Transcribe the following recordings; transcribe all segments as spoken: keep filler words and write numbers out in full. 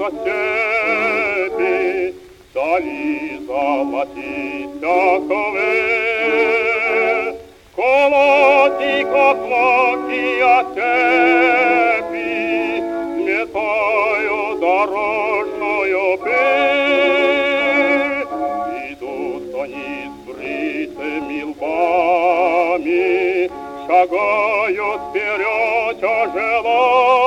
степи, дали золотистяковые, колоти, как лаки цепи, сметаю дорожную пыль. Идут они с бритыми лбами, шагают вперед тяжело.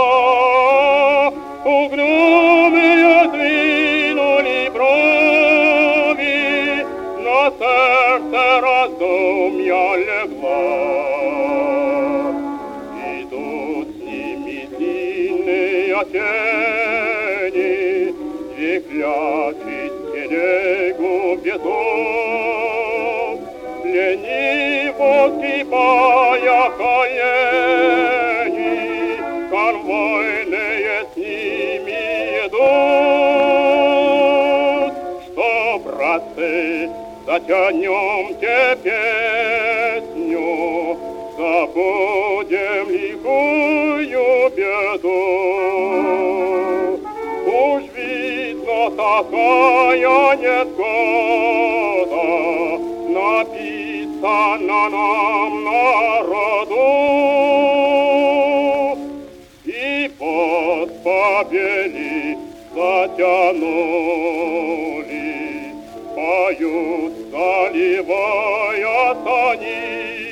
Угрюмые двинули брови, на сердце раздумья легла. Идут с ними длинные тени, две клячи телегу везут. Лениво скипая колени, конвойные с ними идут. Что, братцы, затянемте песню, забудем лихую беду. Уж видно, такая невзгода написана нам народу. И под побели затянули, поют, заливая сани.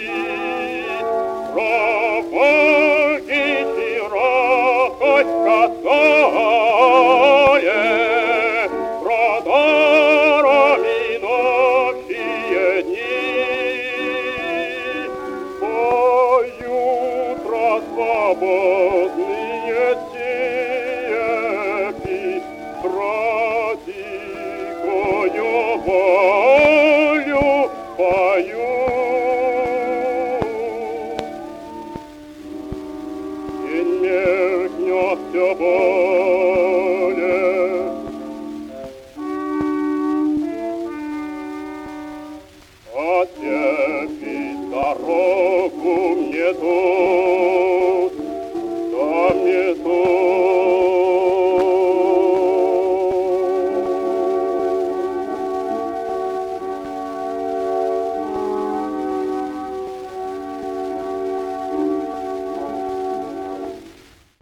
Провоги широкой косое, продолжай.